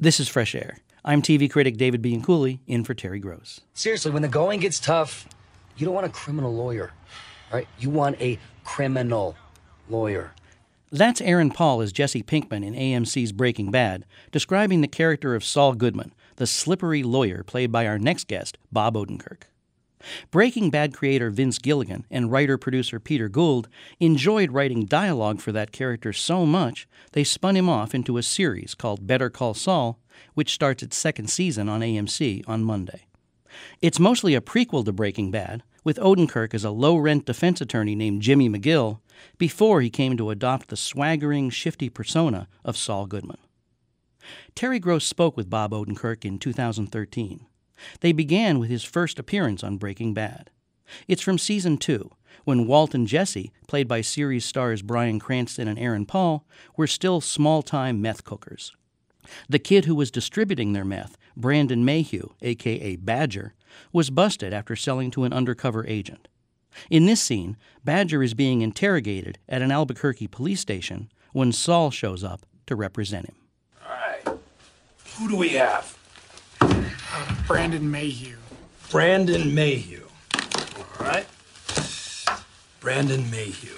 This is Fresh Air. I'm TV critic David Bianculli, in for Terry Gross. Seriously, when the going gets tough, you don't want a criminal lawyer, right? You want a criminal lawyer. That's Aaron Paul as Jesse Pinkman in AMC's Breaking Bad, describing the character of Saul Goodman, the slippery lawyer played by our next guest, Bob Odenkirk. Breaking Bad creator Vince Gilligan and writer-producer Peter Gould enjoyed writing dialogue for that character so much they spun him off into a series called Better Call Saul, which starts its second season on AMC on Monday. It's mostly a prequel to Breaking Bad, with Odenkirk as a low-rent defense attorney named Jimmy McGill before he came to adopt the swaggering, shifty persona of Saul Goodman. Terry Gross spoke with Bob Odenkirk in 2013. They began with his first appearance on Breaking Bad. It's from Season 2, when Walt and Jesse, played by series stars Bryan Cranston and Aaron Paul, were still small-time meth cookers. The kid who was distributing their meth, Brandon Mayhew, a.k.a. Badger, was busted after selling to an undercover agent. In this scene, Badger is being interrogated at an Albuquerque police station when Saul shows up to represent him. All right. Who do we have? Brandon Mayhew. Brandon Mayhew. All right. Brandon Mayhew.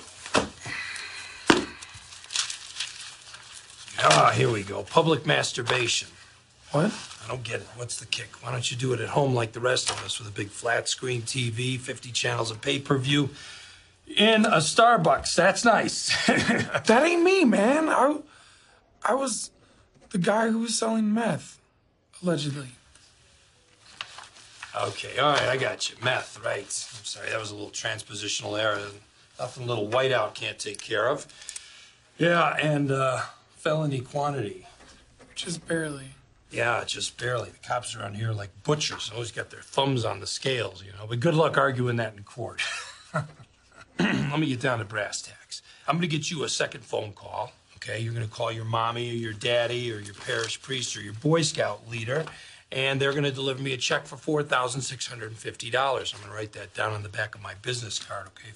Here we go. Public masturbation. What? I don't get it. What's the kick? Why don't you do it at home like the rest of us with a big flat screen TV, 50 channels of pay-per-view, in a Starbucks? That's nice. That ain't me, man. I was the guy who was selling meth, allegedly. Okay, all right, I got you. Meth, right. I'm sorry, that was a little transpositional error. Nothing little whiteout can't take care of. Yeah, and felony quantity. Just barely. Yeah, just barely. The cops around here are like butchers. Always got their thumbs on the scales, you know. But good luck arguing that in court. Let me get down to brass tacks. I'm going to get you a second phone call, okay? You're going to call your mommy or your daddy or your parish priest or your Boy Scout leader, and they're going to deliver me a check for $4,650. I'm going to write that down on the back of my business card, okay?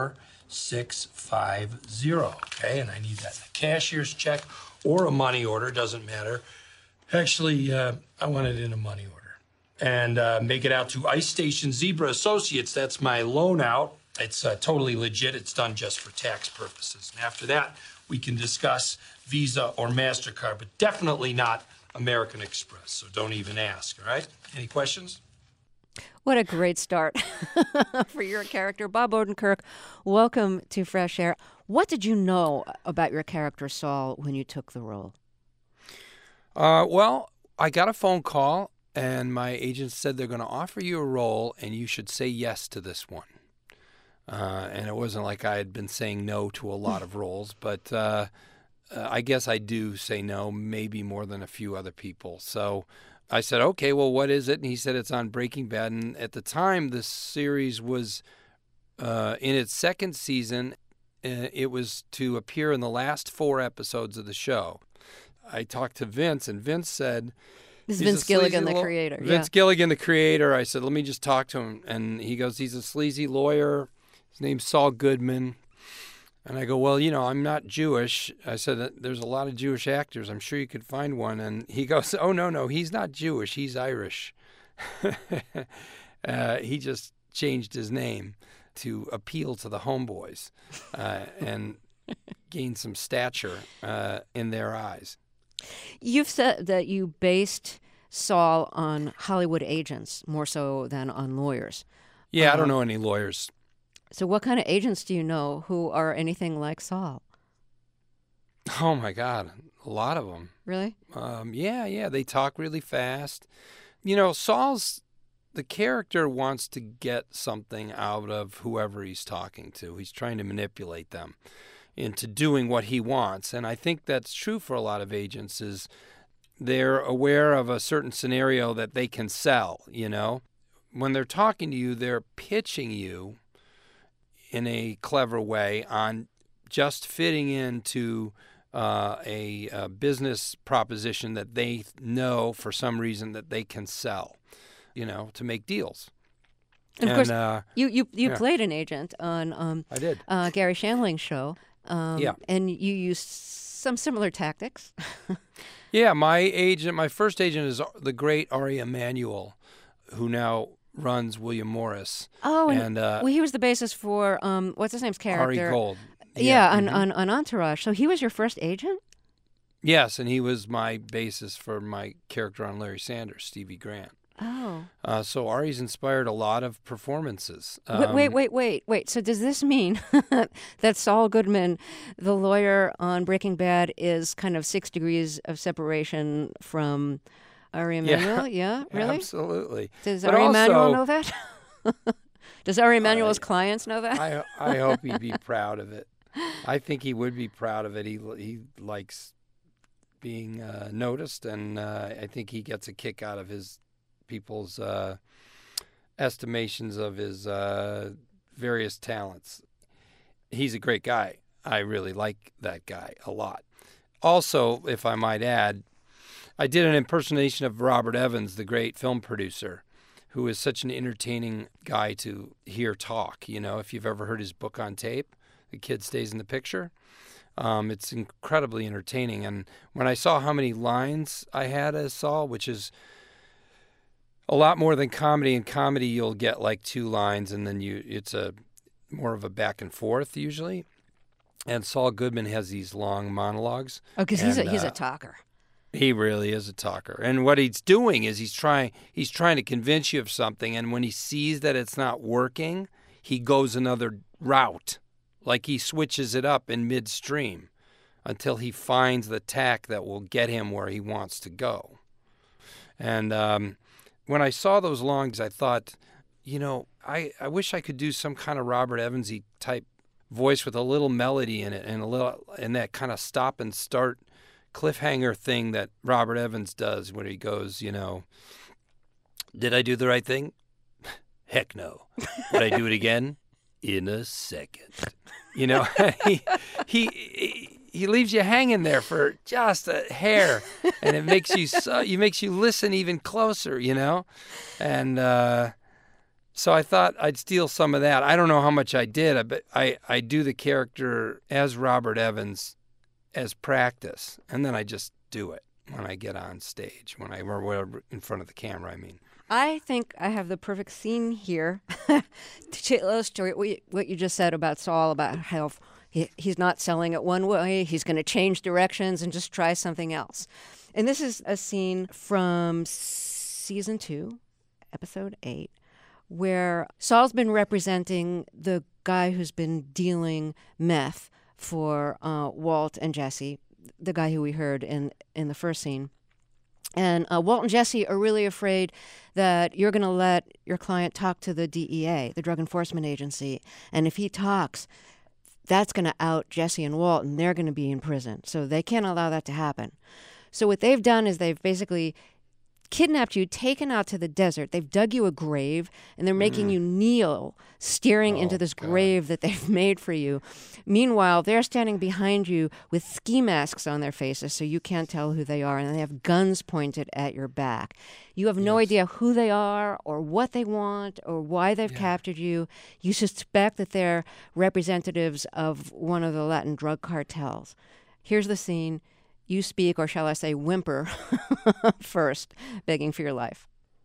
4650, okay? And I need that in a cashier's check or a money order, doesn't matter. Actually, I want it in a money order. And make it out to Ice Station Zebra Associates. That's my loan out. It's totally legit. It's done just for tax purposes. And after that, we can discuss Visa or MasterCard, but definitely not American Express. So don't even ask, all right? Any questions? What a great start for your character. Bob Odenkirk, welcome to Fresh Air. What did you know about your character, Saul, when you took the role? Well, I got a phone call, and my agent said they're going to offer you a role, and you should say yes to this one. And it wasn't like I had been saying no to a lot of roles, but I guess I do say no, maybe more than a few other people. So I said, okay, well, what is it? And he said it's on Breaking Bad. And at the time, the series was in its second season. It was to appear in the last 4 episodes of the show. I talked to Vince, and Vince said... This is Vince Gilligan, the creator. Vince Gilligan, the creator. I said, let me just talk to him. And he goes, he's a sleazy lawyer. His name's Saul Goodman. And I go, well, you know, I'm not Jewish. I said, there's a lot of Jewish actors. I'm sure you could find one. And he goes, oh, no, he's not Jewish. He's Irish. He just changed his name to appeal to the homeboys and gain some stature in their eyes. You've said that you based Saul on Hollywood agents more so than on lawyers. Yeah, I don't know any lawyers. So what kind of agents do you know who are anything like Saul? Oh, my God. A lot of them. Really? Yeah. They talk really fast. You know, the character wants to get something out of whoever he's talking to. He's trying to manipulate them into doing what he wants. And I think that's true for a lot of agents is they're aware of a certain scenario that they can sell, you know. When they're talking to you, they're pitching you in a clever way on just fitting into a business proposition that they know for some reason that they can sell, you know, to make deals. And of course, you played an agent on I did. Gary Shandling's show, Yeah. And you used some similar tactics. Yeah, my first agent is the great Ari Emanuel, who now runs William Morris. Oh, and well, he was the basis for what's his name's character? Ari Gold. Yeah, on Entourage. So he was your first agent? Yes, and he was my basis for my character on Larry Sanders, Stevie Grant. Oh. So Ari's inspired a lot of performances. Wait. So does this mean that Saul Goodman, the lawyer on Breaking Bad, is kind of 6 degrees of separation from Ari Emanuel? Yeah, really? Absolutely. Does But Ari Emanuel also- know that? Does Ari Emanuel's clients know that? I hope he'd be proud of it. I think he would be proud of it. He likes being noticed, and I think he gets a kick out of his people's estimations of his various talents. He's a great guy. I really like that guy a lot. Also, if I might add, I did an impersonation of Robert Evans, the great film producer, who is such an entertaining guy to hear talk. You know, if you've ever heard his book on tape, The Kid Stays in the Picture, it's incredibly entertaining. And when I saw how many lines I had as Saul, which is a lot more than comedy. In comedy, you'll get like 2 lines, and then it's a more of a back and forth usually. And Saul Goodman has these long monologues. Oh, because he's a talker. He really is a talker. And what he's doing is he's trying to convince you of something, and when he sees that it's not working, he goes another route. Like he switches it up in midstream until he finds the tack that will get him where he wants to go. And when I saw those longs, I thought, you know, I wish I could do some kind of Robert Evans-y type voice with a little melody in it and that kind of stop and start cliffhanger thing that Robert Evans does when he goes, you know, did I do the right thing? Heck no. Would I do it again? In a second. You know, he leaves you hanging there for just a hair, and it makes you listen even closer, you know? And so I thought I'd steal some of that. I don't know how much I did, but I do the character as Robert Evans as practice, and then I just do it when I get on stage, or in front of the camera, I mean. I think I have the perfect scene here to illustrate what you just said about Saul, about how he's not selling it one way, he's going to change directions and just try something else. And this is a scene from season 2, episode 8, where Saul's been representing the guy who's been dealing meth for Walt and Jesse, the guy who we heard in the first scene. And Walt and Jesse are really afraid that you're going to let your client talk to the DEA, the Drug Enforcement Agency. And if he talks, that's going to out Jesse and Walt, and they're going to be in prison. So they can't allow that to happen. So what they've done is they've basically kidnapped you, taken out to the desert. They've dug you a grave, and they're making you kneel, staring into this grave that they've made for you. Meanwhile, they're standing behind you with ski masks on their faces so you can't tell who they are, and they have guns pointed at your back. You have no idea who they are or what they want or why they've captured you. You suspect that they're representatives of one of the Latin drug cartels. Here's the scene. You speak, or shall I say whimper, first, begging for your life.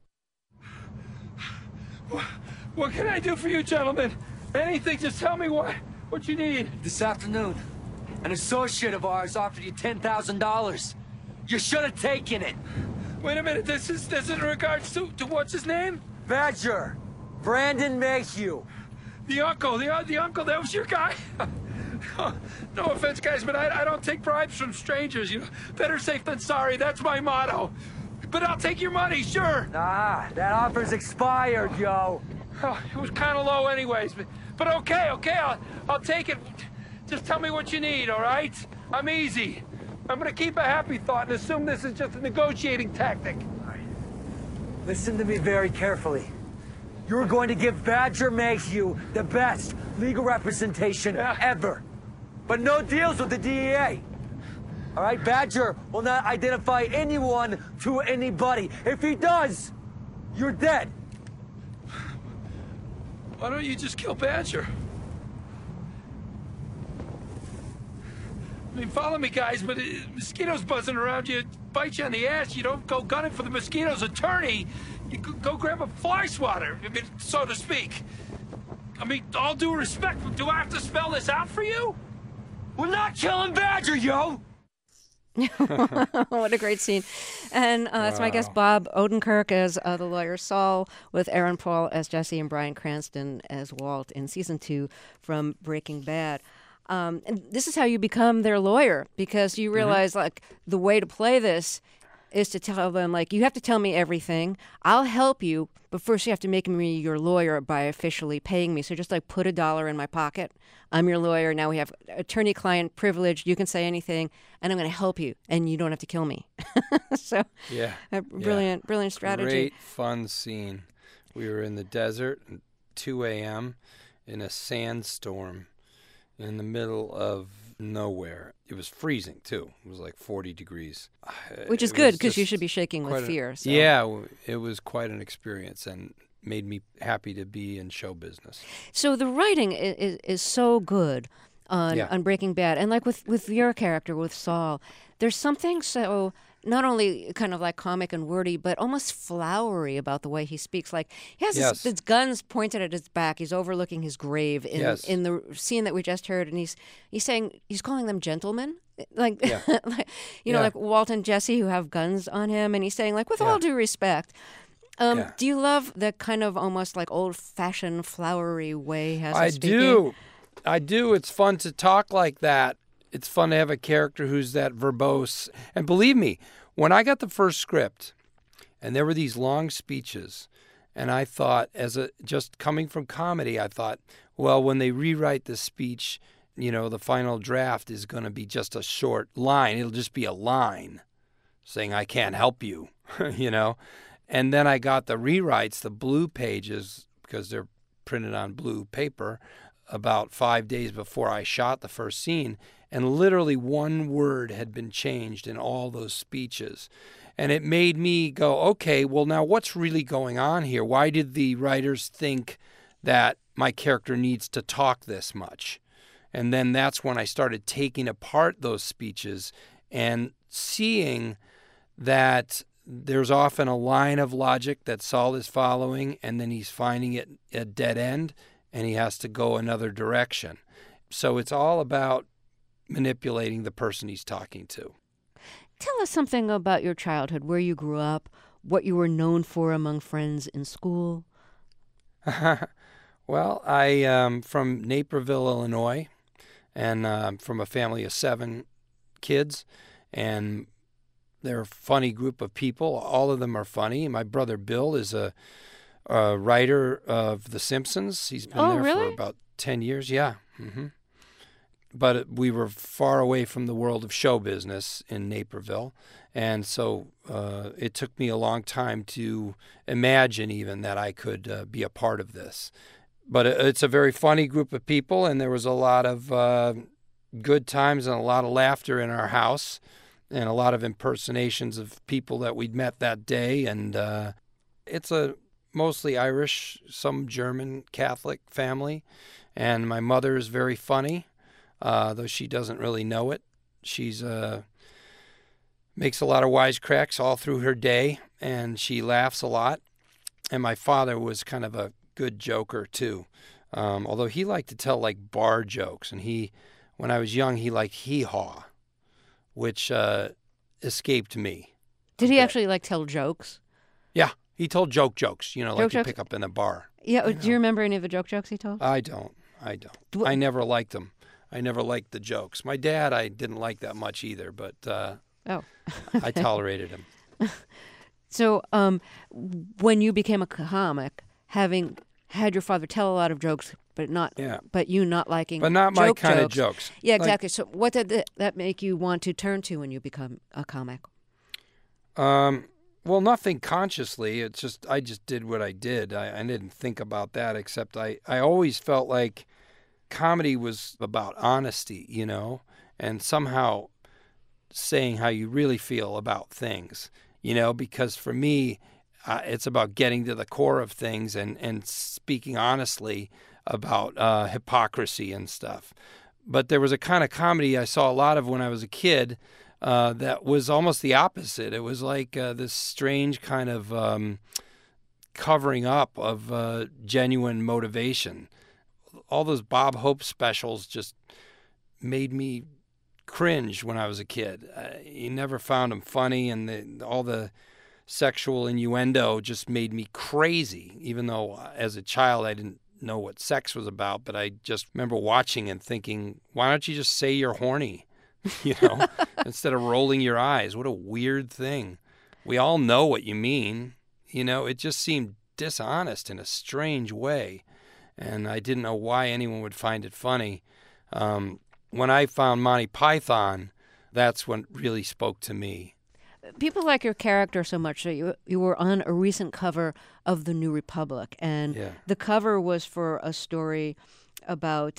What can I do for you, gentlemen? Anything, just tell me what you need. This afternoon, an associate of ours offered you $10,000. You should have taken it. Wait a minute, this is in regards to what's his name? Badger. Brandon Mayhew. The uncle, the uncle, that was your guy? No offense, guys, but I don't take bribes from strangers. You know, better safe than sorry. That's my motto. But I'll take your money, sure. Nah, that offer's expired, yo. Oh, it was kind of low, anyways. But okay, I'll take it. Just tell me what you need, all right? I'm easy. I'm gonna keep a happy thought and assume this is just a negotiating tactic. All right. Listen to me very carefully. You're going to give Badger Mayhew the best legal representation ever. But no deals with the DEA. All right, Badger will not identify anyone to anybody. If he does, you're dead. Why don't you just kill Badger? I mean, follow me, guys, but mosquitoes buzzing around you, bite you on the ass. You don't go gunning for the mosquito's attorney. You go grab a fly swatter, I mean, so to speak. I mean, all due respect, do I have to spell this out for you? We're not killing Badger, yo! What a great scene. And it's my guest Bob Odenkirk as the lawyer Saul, with Aaron Paul as Jesse and Bryan Cranston as Walt in season 2 from Breaking Bad. And this is how you become their lawyer, because you realize like the way to play this is to tell them, like, you have to tell me everything. I'll help you, but first you have to make me your lawyer by officially paying me. So just like put $1 in my pocket. I'm your lawyer. Now we have attorney-client privilege. You can say anything, and I'm going to help you, and you don't have to kill me. So Yeah. Brilliant strategy. Great fun scene. We were in the desert at 2 a.m. in a sandstorm in the middle of nowhere. It was freezing, too. It was like 40 degrees. Which is good, because you should be shaking with fear. So. Yeah, it was quite an experience and made me happy to be in show business. So the writing is so good on Breaking Bad. And like with your character, with Saul, there's something so not only kind of like comic and wordy, but almost flowery about the way he speaks. Like he has his guns pointed at his back. He's overlooking his grave in the scene that we just heard, and he's saying, he's calling them gentlemen. Like, like like Walt and Jesse who have guns on him, and he's saying, like, with all due respect. Do you love the kind of almost like old-fashioned flowery way he has of speaking? I do. It's fun to talk like that. It's fun to have a character who's that verbose. And believe me, when I got the first script, and there were these long speeches, and I thought, just coming from comedy, I thought, well, when they rewrite the speech, the final draft is going to be just a short line. It'll just be a line saying, I can't help you, And then I got the rewrites, the blue pages, because they're printed on blue paper, about 5 days before I shot the first scene. And literally one word had been changed in all those speeches. And it made me go, okay, well, now what's really going on here? Why did the writers think that my character needs to talk this much? And then that's when I started taking apart those speeches and seeing that there's often a line of logic that Saul is following, and then he's finding it a dead end, and he has to go another direction. So it's all about manipulating the person he's talking to. Tell us something about your childhood, where you grew up, what you were known for among friends in school. Well, I am from Naperville, Illinois, and from a family of 7 kids, and they're a funny group of people. All of them are funny. My brother Bill is a writer of The Simpsons. He's been there for about 10 years. Yeah. Mm-hmm. But we were far away from the world of show business in Naperville. And so it took me a long time to imagine even that I could be a part of this. But it's a very funny group of people, and there was a lot of good times and a lot of laughter in our house and a lot of impersonations of people that we'd met that day. And it's a mostly Irish, some German Catholic family. And my mother is very funny. Though she doesn't really know it. She's makes a lot of wisecracks all through her day, and she laughs a lot. And my father was kind of a good joker, too, although he liked to tell, like, bar jokes. And when I was young, he liked hee-haw, which escaped me. Did he actually, like, tell jokes? Yeah, he told jokes, like you pick up in a bar. Yeah, do you remember any of the joke he told? I don't. I never liked them. I never liked the jokes. My dad, I didn't like that much either, but I tolerated him. So when you became a comic, having had your father tell a lot of jokes, but you not liking but not my kind of jokes. Yeah, exactly. So what did that make you want to turn to when you become a comic? Well, nothing consciously. It's just I just did what I did. I didn't think about that, except I always felt like comedy was about honesty, and somehow saying how you really feel about things, because for me, it's about getting to the core of things and speaking honestly about hypocrisy and stuff. But there was a kind of comedy I saw a lot of when I was a kid that was almost the opposite. It was like this strange kind of covering up of genuine motivation. All those Bob Hope specials just made me cringe when I was a kid. You never found them funny, and all the sexual innuendo just made me crazy, even though as a child I didn't know what sex was about, but I just remember watching and thinking, why don't you just say you're horny, instead of rolling your eyes? What a weird thing. We all know what you mean. It just seemed dishonest in a strange way, and I didn't know why anyone would find it funny. When I found Monty Python, that's what really spoke to me. People like your character so much that you were on a recent cover of the New Republic, and the cover was for a story about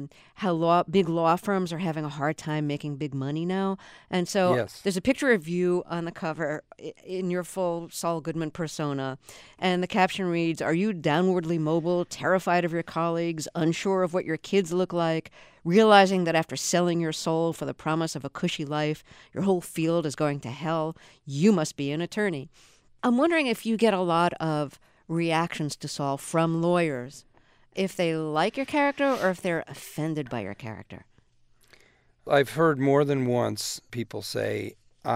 how big law firms are having a hard time making big money now. And so there's a picture of you on the cover in your full Saul Goodman persona, and the caption reads, "Are you downwardly mobile, terrified of your colleagues, unsure of what your kids look like, realizing that after selling your soul for the promise of a cushy life, your whole field is going to hell? You must be an attorney." I'm wondering if you get a lot of reactions to Saul from lawyers, if they like your character or if they're offended by your character. I've heard more than once people say,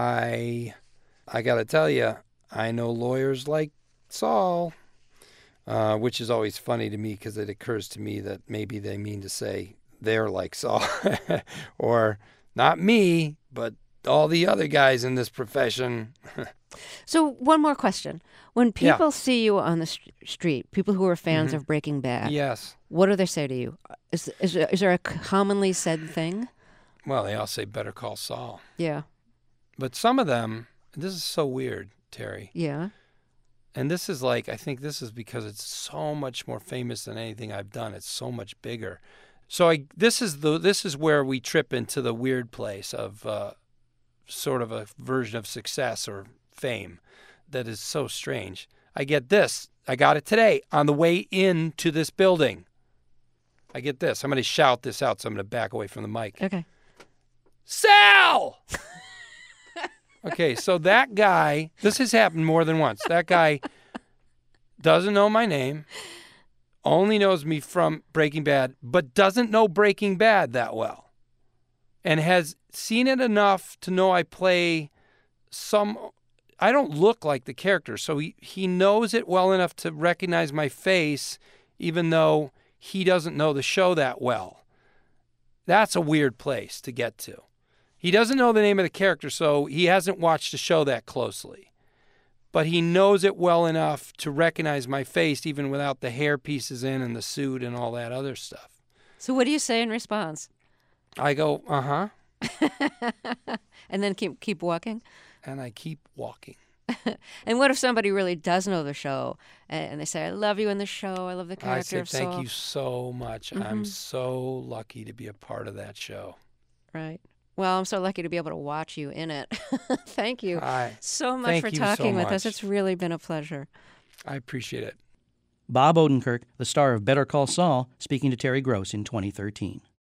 I got to tell you, I know lawyers like Saul, which is always funny to me because it occurs to me that maybe they mean to say they're like Saul, or not me, but all the other guys in this profession. So one more question. When people see you on the street, people who are fans of Breaking Bad, what do they say to you? Is there a commonly said thing? Well, they all say, "Better call Saul." Yeah. But some of them, this is so weird, Terry. Yeah. And this is I think this is because it's so much more famous than anything I've done. It's so much bigger. So this is where we trip into the weird place of sort of a version of success or fame that is so strange. I get this. I got it today on the way into this building. I get this. I'm going to shout this out, so I'm going to back away from the mic. Okay. Sal! Okay, so that guy, this has happened more than once. That guy doesn't know my name, only knows me from Breaking Bad, but doesn't know Breaking Bad that well, and has seen it enough to know I play I don't look like the character, so he knows it well enough to recognize my face, even though he doesn't know the show that well. That's a weird place to get to. He doesn't know the name of the character, so he hasn't watched the show that closely. But he knows it well enough to recognize my face, even without the hair pieces in and the suit and all that other stuff. So what do you say in response? I go, uh-huh. And then keep walking? And I keep walking. And what if somebody really does know the show and they say, "I love you in the show, I love the character of Saul"? I say, "Thank you so much. I'm so lucky to be a part of that show." Right. Well, I'm so lucky to be able to watch you in it. Thank you so much Thank for you talking so with much. us. It's really been a pleasure. I appreciate it. Bob Odenkirk, the star of Better Call Saul, speaking to Terry Gross in 2013.